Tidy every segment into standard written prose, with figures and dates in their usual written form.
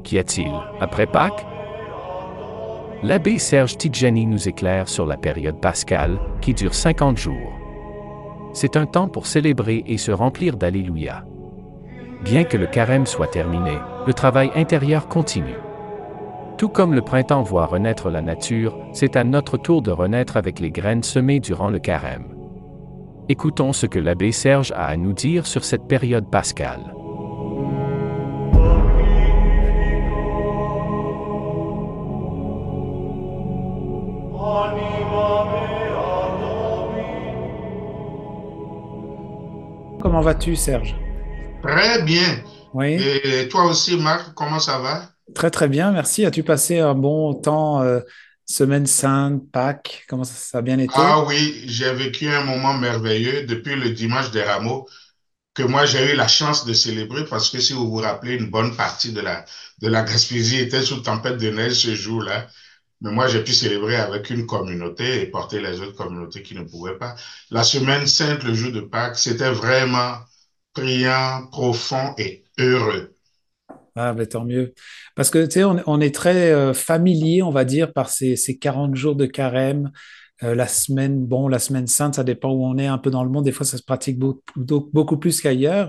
Qu'y a-t-il après Pâques? L'abbé Serge Tidjani nous éclaire sur la période pascale, qui dure 50 jours. C'est un temps pour célébrer et se remplir d'Alléluia. Bien que le carême soit terminé, le travail intérieur continue. Tout comme le printemps voit renaître la nature, c'est à notre tour de renaître avec les graines semées durant le carême. Écoutons ce que l'abbé Serge a à nous dire sur cette période pascale. Comment vas-tu, Serge? Très bien. Oui, Et toi aussi, Marc, comment ça va? très très bien, merci. As-tu passé un bon temps, semaine sainte, Pâques? Comment ça a bien été? Ah oui, j'ai vécu un moment merveilleux depuis le dimanche des Rameaux que moi j'ai eu la chance de célébrer parce que si vous vous rappelez, une bonne partie de la Gaspésie était sous tempête de neige ce jour-là. Mais moi, j'ai pu célébrer avec une communauté et porter les autres communautés qui ne pouvaient pas. La semaine sainte, le jour de Pâques, c'était vraiment priant, profond et heureux. Ah, ben, tant mieux. Parce que, tu sais, on est très familier, on va dire, par ces 40 jours de carême. La semaine, bon, la semaine sainte, ça dépend où on est un peu dans le monde. Des fois, ça se pratique beaucoup plus qu'ailleurs.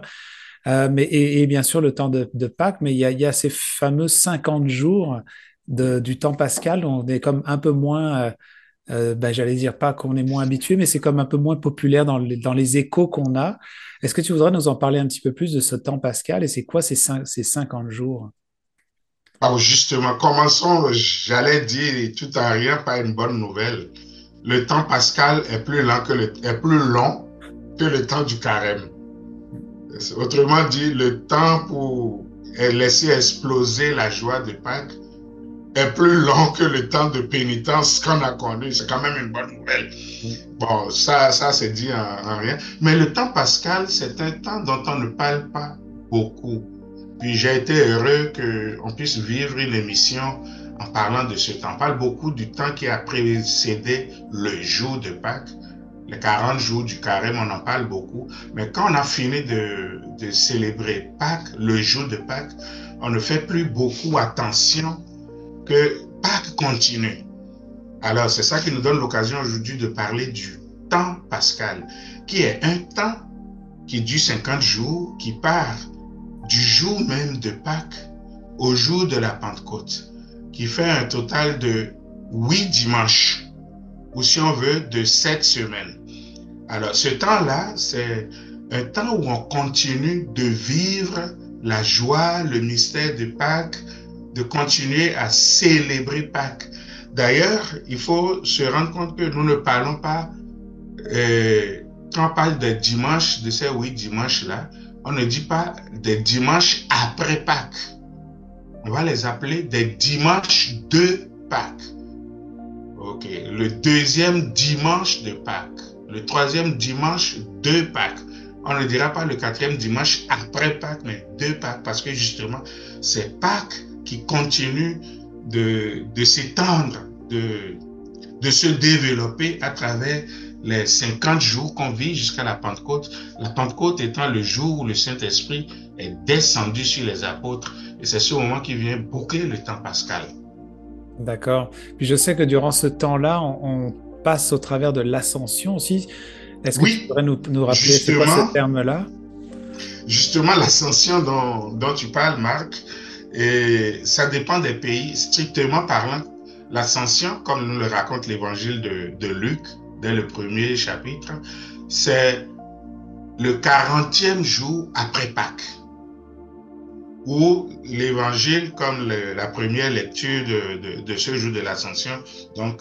Et bien sûr, le temps de Pâques, mais il y a ces fameux 50 jours du temps pascal. On est comme un peu moins, ben, j'allais dire pas qu'on est moins habitué, mais c'est comme un peu moins populaire dans les échos qu'on a. Est-ce que tu voudrais nous en parler un petit peu plus de ce temps pascal et c'est quoi ces 50 jours? Alors justement, commençons, j'allais dire tout à rien, pas une bonne nouvelle. Le temps pascal est plus long que le temps du carême. Autrement dit, le temps pour laisser exploser la joie de Pâques est plus long que le temps de pénitence qu'on a connu. C'est quand même une bonne nouvelle. Bon, ça c'est dit en rien. Mais le temps pascal, c'est un temps dont on ne parle pas beaucoup. Puis j'ai été heureux qu'on puisse vivre une émission en parlant de ce temps. On parle beaucoup du temps qui a précédé le jour de Pâques, les 40 jours du carême, on en parle beaucoup. Mais quand on a fini de célébrer Pâques, le jour de Pâques, on ne fait plus beaucoup attention que Pâques continue. Alors c'est ça qui nous donne l'occasion aujourd'hui de parler du temps pascal, qui est un temps qui dure 50 jours, qui part du jour même de Pâques au jour de la Pentecôte, qui fait un total de 8 dimanches, ou si on veut, de 7 semaines. Alors, ce temps-là, c'est un temps où on continue de vivre la joie, le mystère de Pâques, de continuer à célébrer Pâques. D'ailleurs, il faut se rendre compte que nous ne parlons pas, quand on parle de dimanche, de ces 8 dimanches-là, on ne dit pas des dimanches après Pâques. On va les appeler des dimanches de Pâques. Ok, le deuxième dimanche de Pâques, le troisième dimanche de Pâques. On ne dira pas le quatrième dimanche après Pâques, mais de Pâques, parce que justement, c'est Pâques qui continue de s'étendre, de se développer à travers les 50 jours qu'on vit jusqu'à la Pentecôte. La Pentecôte étant le jour où le Saint-Esprit est descendu sur les apôtres. Et c'est ce moment qui vient boucler le temps pascal. D'accord. Puis je sais que durant ce temps-là, on passe au travers de l'ascension aussi. Est-ce que tu Oui, pourrais nous rappeler, c'est quoi ce justement, terme-là? justement l'ascension dont tu parles, Marc, et ça dépend des pays. Strictement parlant, l'ascension, comme nous le raconte l'évangile de Luc, dès le premier chapitre, c'est le 40e jour après Pâques, où l'évangile, comme la première lecture de ce jour de l'ascension, donc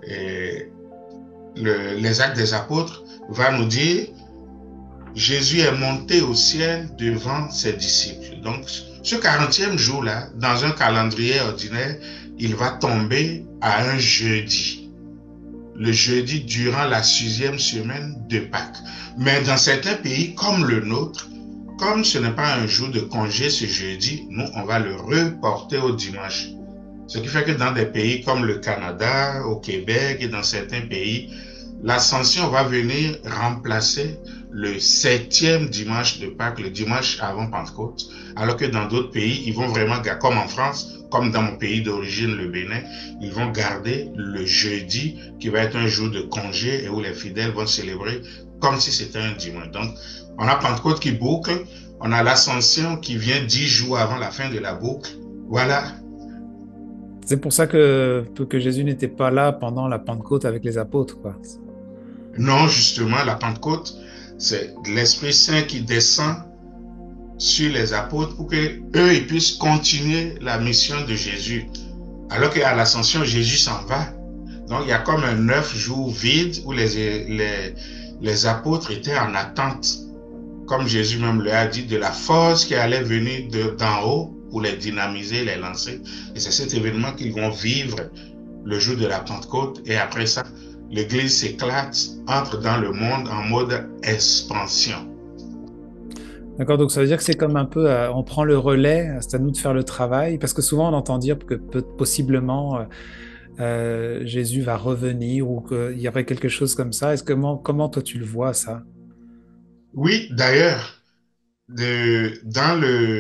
les actes des apôtres, va nous dire Jésus est monté au ciel devant ses disciples. Donc, ce 40e jour-là, dans un calendrier ordinaire, il va tomber à un jeudi. Le jeudi durant la 6e semaine de Pâques. Mais dans certains pays comme le nôtre, comme ce n'est pas un jour de congé ce jeudi, nous, on va le reporter au dimanche. Ce qui fait que dans des pays comme le Canada, au Québec et dans certains pays, l'ascension va venir remplacer le 7e dimanche de Pâques, le dimanche avant Pentecôte, alors que dans d'autres pays, ils vont vraiment, comme en France, comme dans mon pays d'origine, le Bénin, ils vont garder le jeudi, qui va être un jour de congé et où les fidèles vont célébrer comme si c'était un dimanche. Donc, on a Pentecôte qui boucle, on a l'Ascension qui vient 10 jours avant la fin de la boucle. Voilà. C'est pour ça que Jésus n'était pas là pendant la Pentecôte avec les apôtres, quoi. Non, justement, la Pentecôte, c'est l'Esprit Saint qui descend sur les apôtres pour qu'eux, ils puissent continuer la mission de Jésus. Alors qu'à l'Ascension, Jésus s'en va. Donc, il y a comme un 9 jours vide où les apôtres étaient en attente, comme Jésus même leur a dit, de la force qui allait venir d'en haut pour les dynamiser, les lancer. Et c'est cet événement qu'ils vont vivre le jour de la Pentecôte. Et après ça, l'Église s'éclate, entre dans le monde en mode expansion. D'accord, donc ça veut dire que c'est comme un peu, on prend le relais, c'est à nous de faire le travail, parce que souvent on entend dire que possiblement Jésus va revenir ou qu'il y aurait quelque chose comme ça. Comment toi tu le vois ça? Oui, d'ailleurs, dans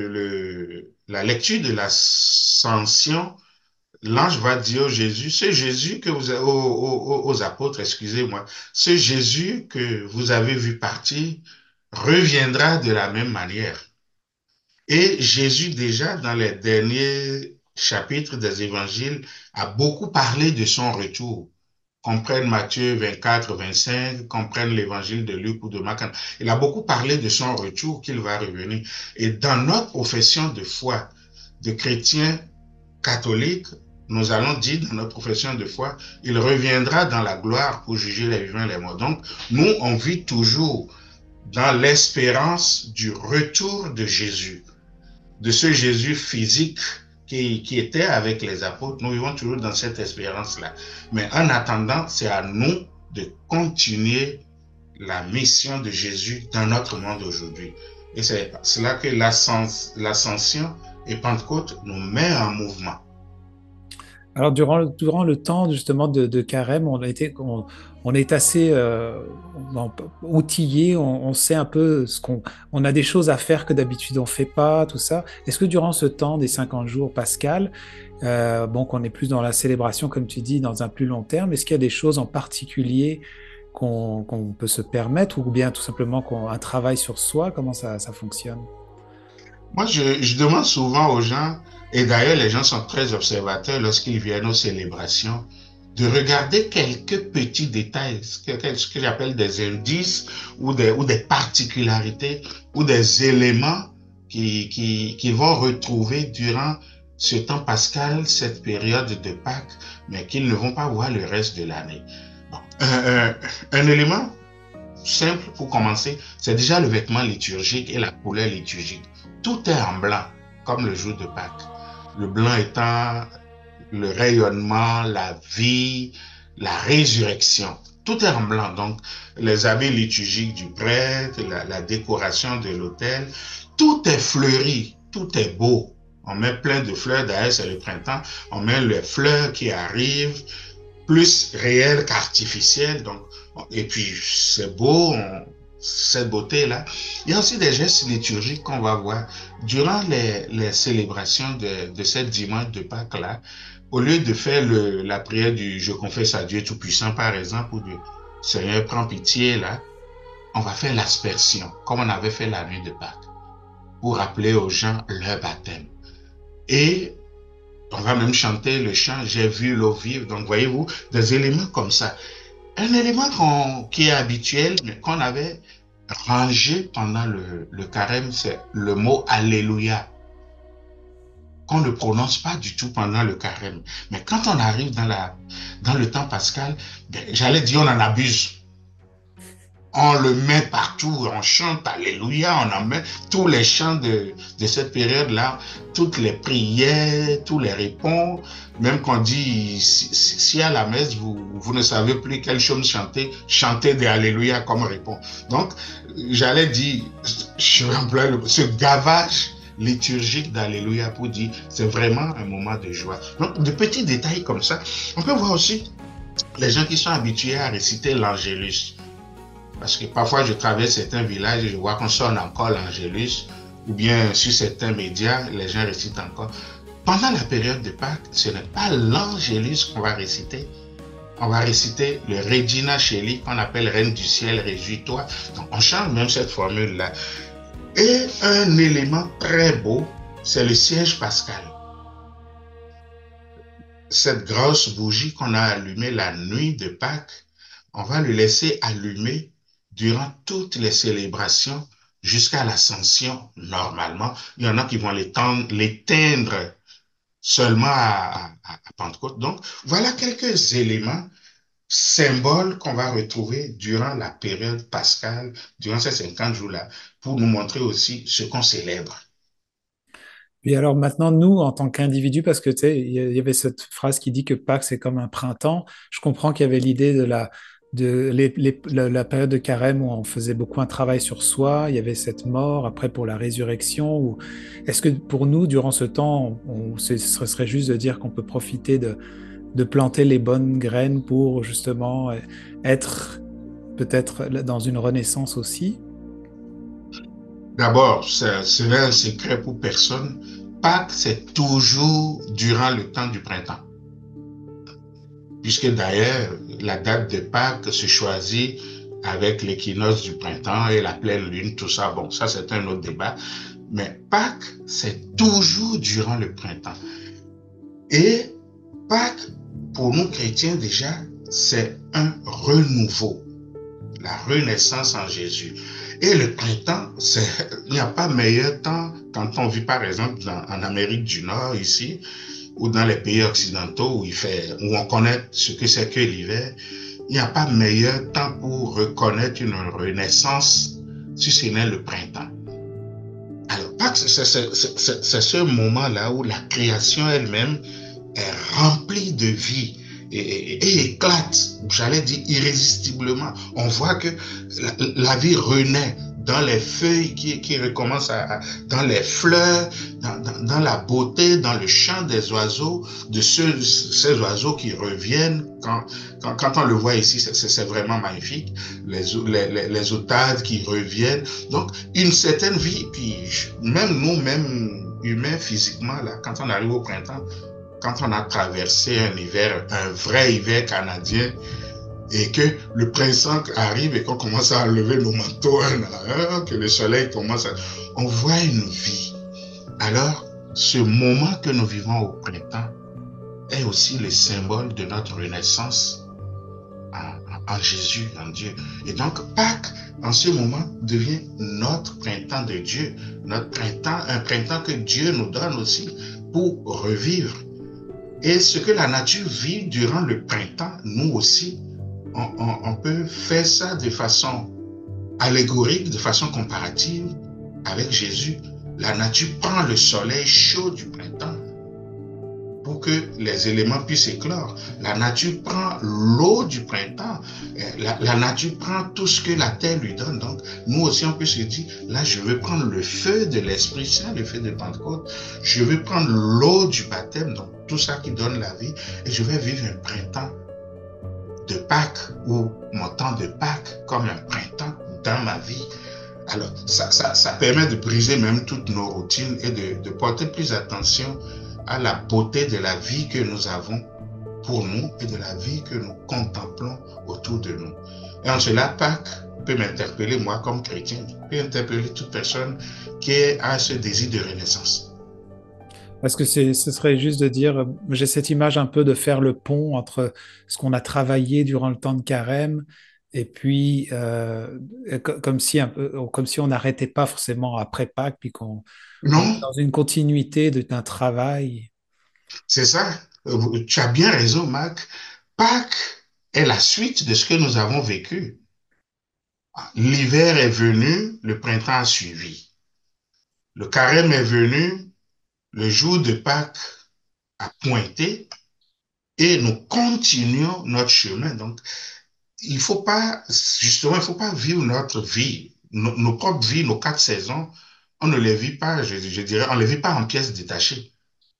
la lecture de l'Ascension, l'ange va dire au Jésus, ce Jésus que vous avez, aux apôtres, excusez-moi, ce Jésus que vous avez vu partir reviendra de la même manière. Et Jésus, déjà, dans les derniers chapitres des évangiles, a beaucoup parlé de son retour. Qu'on prenne Matthieu 24, 25, qu'on prenne l'évangile de Luc ou de Marc. Il a beaucoup parlé de son retour, qu'il va revenir. Et dans notre profession de foi, de chrétiens catholiques, nous allons dire dans notre profession de foi, il reviendra dans la gloire pour juger les vivants et les morts. Donc, nous, on vit toujours dans l'espérance du retour de Jésus, de ce Jésus physique qui était avec les apôtres. Nous vivons toujours dans cette espérance-là. Mais en attendant, c'est à nous de continuer la mission de Jésus dans notre monde aujourd'hui. Et c'est cela que l'Ascension et Pentecôte nous met en mouvement. Alors, durant le temps justement de Carême, on est assez outillé, on sait un peu on a des choses à faire que d'habitude on fait pas, tout ça. Est-ce que durant ce temps des 50 jours pascal, qu'on est plus dans la célébration, comme tu dis, dans un plus long terme, est-ce qu'il y a des choses en particulier qu'on peut se permettre, ou bien tout simplement un travail sur soi? Comment ça fonctionne? Moi, je demande souvent aux gens, et d'ailleurs les gens sont très observateurs lorsqu'ils viennent aux célébrations, de regarder quelques petits détails, ce que j'appelle des indices ou des particularités ou des éléments qu'ils vont retrouver durant ce temps pascal, cette période de Pâques, mais qu'ils ne vont pas voir le reste de l'année. Bon. Un élément simple pour commencer, c'est déjà le vêtement liturgique et la couleur liturgique. Tout est en blanc, comme le jour de Pâques. Le blanc étant le rayonnement, la vie, la résurrection. Tout est en blanc. Donc, les habits liturgiques du prêtre, la décoration de l'autel, tout est fleuri, tout est beau. On met plein de fleurs, d'ailleurs c'est le printemps, on met les fleurs qui arrivent, plus réelles qu'artificielles. Donc, et puis, c'est beau, cette beauté-là. Il y a aussi des gestes liturgiques qu'on va voir. Durant les célébrations de cette dimanche de Pâques-là, au lieu de faire la prière du « Je confesse à Dieu Tout-Puissant » par exemple, ou du « Seigneur, prends pitié » là, on va faire l'aspersion, comme on avait fait la nuit de Pâques, pour rappeler aux gens leur baptême. Et on va même chanter le chant « J'ai vu l'eau vive ». Donc, voyez-vous, des éléments comme ça. Un élément qui est habituel, mais qu'on avait rangé pendant le carême, c'est le mot « Alléluia », qu'on ne prononce pas du tout pendant le carême. Mais quand on arrive dans le temps pascal, j'allais dire on en abuse. On le met partout, on chante Alléluia, on en met tous les chants de cette période-là, toutes les prières, tous les répons. Même qu'on dit, si à la messe, vous ne savez plus quel chaume chanter, chantez des Alléluia comme répond. Donc, j'allais dire, je emploie ce gavage liturgique d'Alléluia pour dire, c'est vraiment un moment de joie. Donc, de petits détails comme ça. On peut voir aussi les gens qui sont habitués à réciter l'Angélus. Parce que parfois, je traverse certains villages et je vois qu'on sonne encore l'Angélus, ou bien sur certains médias, les gens récitent encore. Pendant la période de Pâques, ce n'est pas l'Angélus qu'on va réciter. On va réciter le Regina Coeli, qu'on appelle Reine du ciel, réjouis-toi. Donc, on chante même cette formule-là. Et un élément très beau, c'est le siège pascal. Cette grosse bougie qu'on a allumée la nuit de Pâques, on va le laisser allumer durant toutes les célébrations jusqu'à l'ascension normalement. Il y en a qui vont l'éteindre seulement à Pentecôte. Donc, voilà quelques éléments, symboles qu'on va retrouver durant la période pascale, durant ces 50 jours-là, pour nous montrer aussi ce qu'on célèbre. Puis alors maintenant, nous, en tant qu'individus, parce que tu sais, il y avait cette phrase qui dit que Pâques, c'est comme un printemps. Je comprends qu'il y avait l'idée de la période de carême où on faisait beaucoup un travail sur soi. Il y avait cette mort, après pour la résurrection. Est-ce que pour nous, durant ce temps, ce serait juste de dire qu'on peut profiter de planter les bonnes graines pour justement être peut-être dans une renaissance aussi? D'abord, ce n'est un secret pour personne. Pâques, c'est toujours durant le temps du printemps. Puisque d'ailleurs, la date de Pâques se choisit avec l'équinoxe du printemps et la pleine lune, tout ça. Bon, ça, c'est un autre débat. Mais Pâques, c'est toujours durant le printemps. Et Pâques, pour nous chrétiens déjà, c'est un renouveau, la renaissance en Jésus. Et le printemps, il n'y a pas meilleur temps quand on vit par exemple en Amérique du Nord, ici, ou dans les pays occidentaux où on connaît ce que c'est que l'hiver. Il n'y a pas meilleur temps pour reconnaître une renaissance si ce n'est le printemps. Alors, Pâques, c'est ce moment-là où la création elle-même est remplie de vie et éclate, j'allais dire irrésistiblement. On voit que la vie renaît dans les feuilles qui recommencent dans les fleurs, dans la beauté, dans le chant des oiseaux, de ces oiseaux qui reviennent. Quand on le voit ici, c'est vraiment magnifique. Les otades qui reviennent. Donc, une certaine vie, puis même nous, même humains physiquement, là, quand on arrive au printemps, quand on a traversé un vrai hiver canadien, et que le printemps arrive et qu'on commence à enlever nos manteaux un à un, que le soleil commence à... On voit une vie. Alors, ce moment que nous vivons au printemps est aussi le symbole de notre renaissance en Jésus, en Dieu. Et donc, Pâques, en ce moment, devient notre printemps de Dieu, notre printemps, un printemps que Dieu nous donne aussi pour revivre. Et ce que la nature vit durant le printemps, nous aussi, on peut faire ça de façon allégorique, de façon comparative avec Jésus. La nature prend le soleil chaud du printemps pour que les éléments puissent éclore. La nature prend l'eau du printemps. La nature prend tout ce que la terre lui donne. Donc, nous aussi, on peut se dire, là, je veux prendre le feu de l'Esprit Saint, le feu de Pentecôte. Je veux prendre l'eau du baptême, donc tout ça qui donne la vie, et je vais vivre un printemps de Pâques ou mon temps de Pâques comme un printemps dans ma vie. Alors, ça permet de briser même toutes nos routines et de porter plus attention à la beauté de la vie que nous avons pour nous et de la vie que nous contemplons autour de nous. Et en cela, Pâques peut m'interpeller, moi, comme chrétien, peut interpeller toute personne qui a ce désir de renaissance. Parce que ce serait juste de dire, j'ai cette image un peu de faire le pont entre ce qu'on a travaillé durant le temps de carême et puis comme si on n'arrêtait pas forcément après Pâques, puis qu'on est Non, dans une continuité d'un travail. c'est ça. Tu as bien raison, Marc. Pâques est la suite de ce que nous avons vécu. L'hiver est venu, le printemps a suivi. Le carême est venu, le jour de Pâques a pointé et nous continuons notre chemin. Donc, il faut pas vivre notre vie, nos propres vies, nos 4 saisons, on ne les vit pas, je dirais, on ne les vit pas en pièces détachées.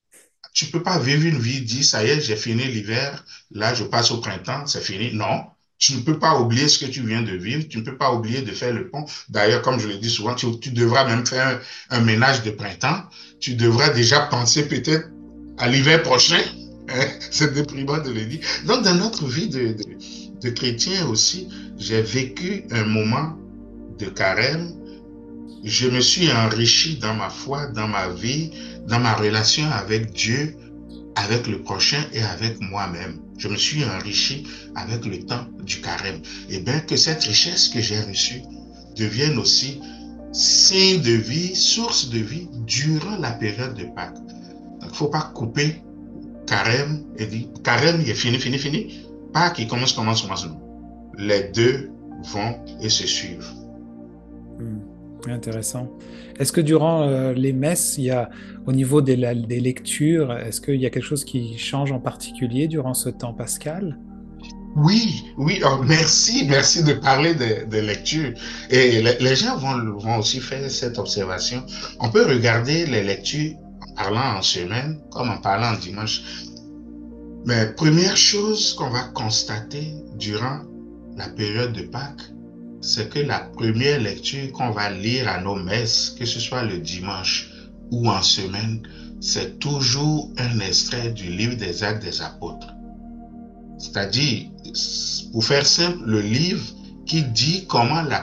Tu peux pas vivre une vie, dire, ça y est, j'ai fini l'hiver, là, je passe au printemps, c'est fini. Non. Tu ne peux pas oublier ce que tu viens de vivre, tu ne peux pas oublier de faire le pont. D'ailleurs, comme je le dis souvent, tu devras même faire un ménage de printemps. Tu devras déjà penser peut-être à l'hiver prochain. Hein. C'est déprimant de le dire. Donc, dans notre vie de chrétien aussi, j'ai vécu un moment de carême. Je me suis enrichi dans ma foi, dans ma vie, dans ma relation avec Dieu, avec le prochain et avec moi-même. Je me suis enrichi avec le temps du carême. Et bien que cette richesse que j'ai reçue devienne aussi signe de vie, source de vie durant la période de Pâques. Donc, il ne faut pas couper carême et dire carême, il est fini, fini, fini. Pâques, il commence. Non. Les deux vont et se suivent. Intéressant. Est-ce que durant les messes, il y a, au niveau des lectures, est-ce qu'il y a quelque chose qui change en particulier durant ce temps pascal? Oui, oui, oh, merci de parler de lecture. Et les gens vont aussi faire cette observation. On peut regarder les lectures en parlant en semaine comme en parlant en dimanche. Mais première chose qu'on va constater durant la période de Pâques, c'est que la première lecture qu'on va lire à nos messes, que ce soit le dimanche ou en semaine, c'est toujours un extrait du livre des Actes des Apôtres. C'est-à-dire, pour faire simple, le livre qui dit comment la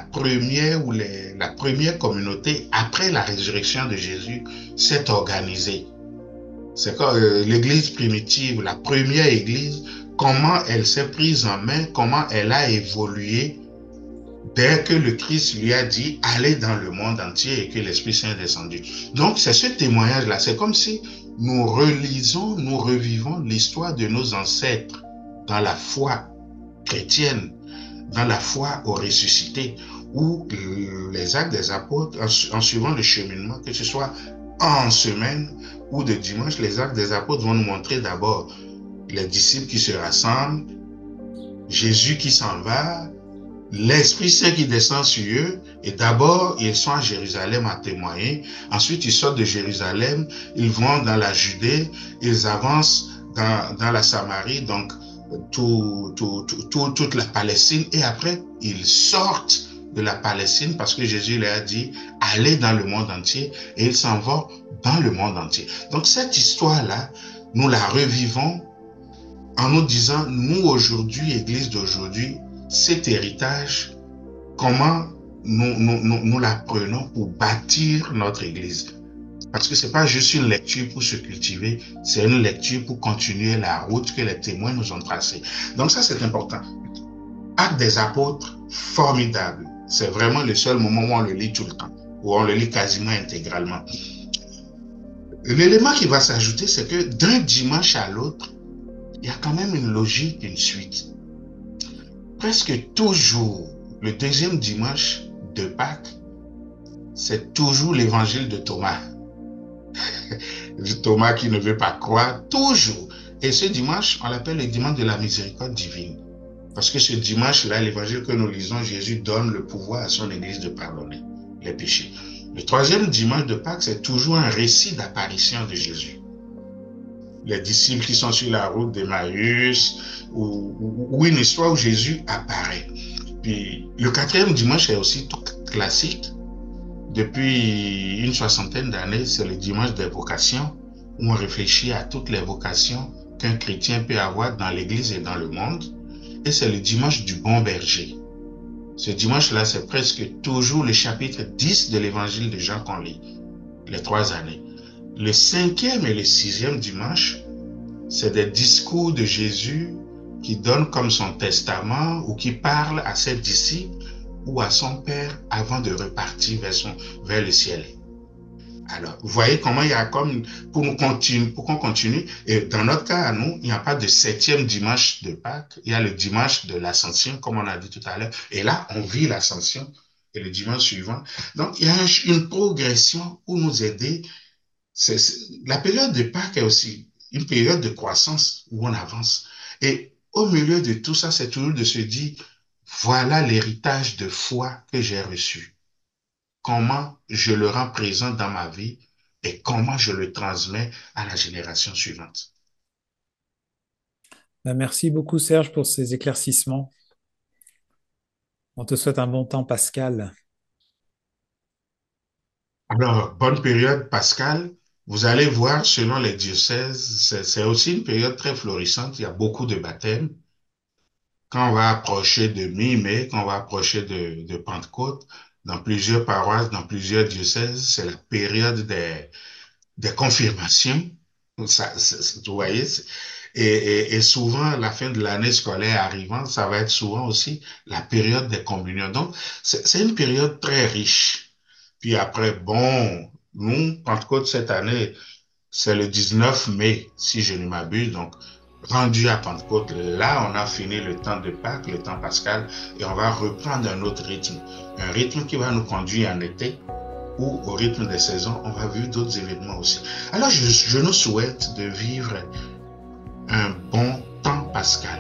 première communauté, après la résurrection de Jésus, s'est organisée. C'est comme l'église primitive, la première église, comment elle s'est prise en main, comment elle a évolué dès que le Christ lui a dit allez dans le monde entier et que l'Esprit Saint est descendu. Donc c'est ce témoignage-là, c'est comme si nous relisons, nous revivons l'histoire de nos ancêtres dans la foi chrétienne, dans la foi au ressuscité, où les Actes des Apôtres, en suivant le cheminement, que ce soit en semaine ou de dimanche, les Actes des Apôtres vont nous montrer d'abord les disciples qui se rassemblent, Jésus qui s'en va, l'Esprit Saint qui descend sur eux, et d'abord, ils sont à Jérusalem à témoigner. Ensuite, ils sortent de Jérusalem, ils vont dans la Judée, ils avancent dans la Samarie, donc toute la Palestine, et après, ils sortent de la Palestine parce que Jésus leur a dit, allez dans le monde entier, et ils s'en vont dans le monde entier. Donc, cette histoire-là, nous la revivons en nous disant, nous aujourd'hui, Église d'aujourd'hui, cet héritage, comment nous l'apprenons pour bâtir notre Église. Parce que ce n'est pas juste une lecture pour se cultiver, c'est une lecture pour continuer la route que les témoins nous ont tracée. Donc ça, c'est important. Actes des Apôtres, formidable. C'est vraiment le seul moment où on le lit tout le temps, où on le lit quasiment intégralement. L'élément qui va s'ajouter, c'est que d'un dimanche à l'autre, il y a quand même une logique, une suite. Presque toujours, le deuxième dimanche de Pâques, c'est toujours l'évangile de Thomas. Thomas qui ne veut pas croire, toujours. Et ce dimanche, on l'appelle le dimanche de la miséricorde divine. Parce que ce dimanche-là, l'évangile que nous lisons, Jésus donne le pouvoir à son Église de pardonner les péchés. Le troisième dimanche de Pâques, c'est toujours un récit d'apparition de Jésus. Les disciples qui sont sur la route d'Emmaüs, ou une histoire où Jésus apparaît. Puis le quatrième dimanche est aussi tout classique. Depuis une soixantaine d'années, c'est le dimanche des vocations, où on réfléchit à toutes les vocations qu'un chrétien peut avoir dans l'Église et dans le monde. Et c'est le dimanche du bon berger. Ce dimanche-là, c'est presque toujours le chapitre 10 de l'évangile de Jean qu'on lit, les 3 années. Le cinquième et le sixième dimanche, c'est des discours de Jésus qui donne comme son testament ou qui parle à ses disciples ou à son Père avant de repartir vers le ciel. Alors, vous voyez comment il y a comme, pour qu'on continue, et dans notre cas, à nous, il n'y a pas de septième dimanche de Pâques, il y a le dimanche de l'Ascension, comme on a dit tout à l'heure, et là, on vit l'Ascension, et le dimanche suivant. Donc, il y a une progression pour nous aider. La période de Pâques est aussi une période de croissance où on avance. Et au milieu de tout ça, c'est toujours de se dire, voilà l'héritage de foi que j'ai reçu. Comment je le rends présent dans ma vie et comment je le transmets à la génération suivante. Merci beaucoup, Serge, pour ces éclaircissements. On te souhaite un bon temps pascal. Alors, bonne période pascale. Vous allez voir, selon les diocèses, c'est aussi une période très florissante. Il y a beaucoup de baptêmes. Quand on va approcher de mi-mai, quand on va approcher de Pentecôte, dans plusieurs paroisses, dans plusieurs diocèses, c'est la période des confirmations. Vous voyez, et souvent, la fin de l'année scolaire arrivant, ça va être souvent aussi la période des communions. Donc, c'est une période très riche. Puis après, bon, nous, Pentecôte cette année, c'est le 19 mai, si je ne m'abuse. Donc, rendu à Pentecôte, là, on a fini le temps de Pâques, le temps pascal, et on va reprendre un autre rythme. Un rythme qui va nous conduire en été, ou au rythme des saisons, on va vivre d'autres événements aussi. Alors, je nous souhaite de vivre un bon temps pascal,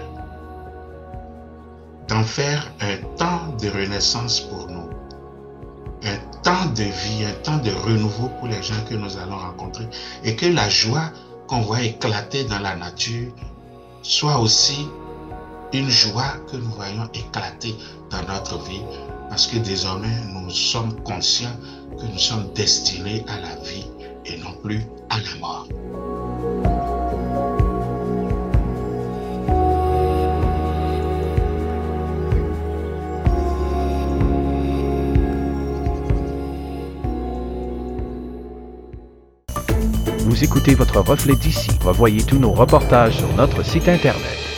d'en faire un temps de renaissance pour nous, un temps de vie, un temps de renouveau pour les gens que nous allons rencontrer, et que la joie qu'on voit éclater dans la nature soit aussi une joie que nous voyons éclater dans notre vie, parce que désormais nous sommes conscients que nous sommes destinés à la vie et non plus à la mort. Vous écoutez votre reflet d'ici. Revoyez tous nos reportages sur notre site Internet.